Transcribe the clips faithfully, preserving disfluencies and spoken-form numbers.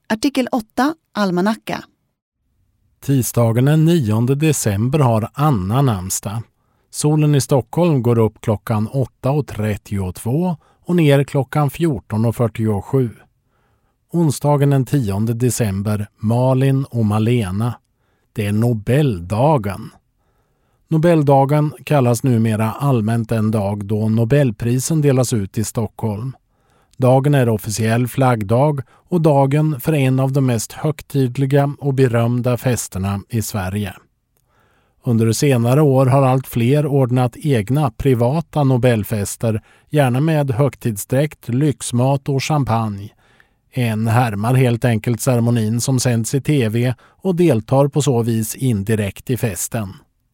Artikel åtta. Almanacka. Tisdagen den nionde december har Anna namnsdag. Solen i Stockholm går upp klockan åtta och trettiotvå och ner klockan fjorton och fyrtiosju. Onsdagen den tionde december, Malin och Malena. Det är Nobeldagen. Nobeldagen kallas numera allmänt en dag då Nobelprisen delas ut i Stockholm. Dagen är officiell flaggdag och dagen för en av de mest högtidliga och berömda festerna i Sverige. Under senare år har allt fler ordnat egna privata Nobelfester, gärna med högtidsdräkt, lyxmat och champagne. En härmar helt enkelt ceremonin som sänds i tv och deltar på så vis indirekt i festen.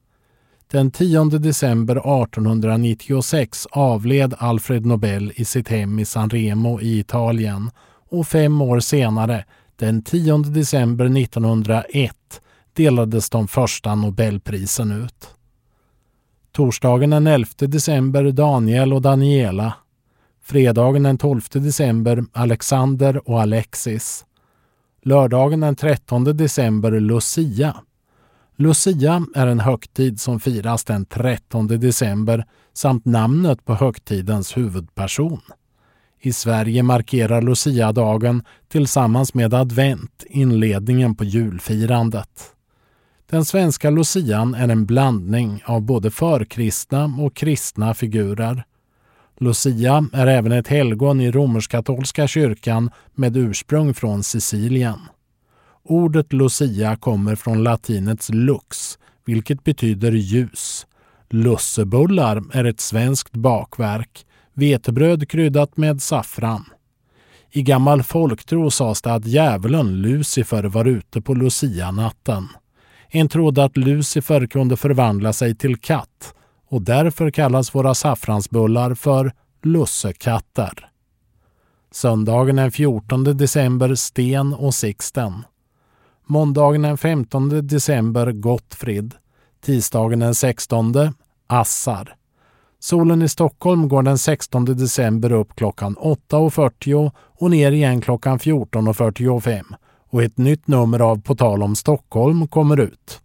Den tionde december artonhundranittiosex avled Alfred Nobel i sitt hem i San Remo i Italien och fem år senare, den tionde december nittonhundraett, delades de första Nobelprisen ut. Torsdagen den elfte december Daniel och Daniela. Fredagen den tolfte december Alexander och Alexis. Lördagen den trettonde december Lucia. Lucia är en högtid som firas den trettonde december samt namnet på högtidens huvudperson. I Sverige markerar Lucia-dagen tillsammans med advent inledningen på julfirandet. Den svenska Lucian är en blandning av både förkristna och kristna figurer. Lucia är även ett helgon i romersk-katolska kyrkan med ursprung från Sicilien. Ordet Lucia kommer från latinets lux, vilket betyder ljus. Lussebullar är ett svenskt bakverk, vetebröd kryddat med saffran. I gammal folktro sades det att djävulen Lucifer var ute på Lucia-natten. En trodde att Lucifer kunde förvandla sig till katt och därför kallas våra saffransbullar för lussekatter. Söndagen den fjortonde december Sten och Sixten. Måndagen den femtonde december Gottfrid. Tisdagen den sextonde Assar. Solen i Stockholm går den sextonde december upp klockan åtta och fyrtio och ner igen klockan fjorton och fyrtiofem. Och ett nytt nummer av På tal om Stockholm kommer ut.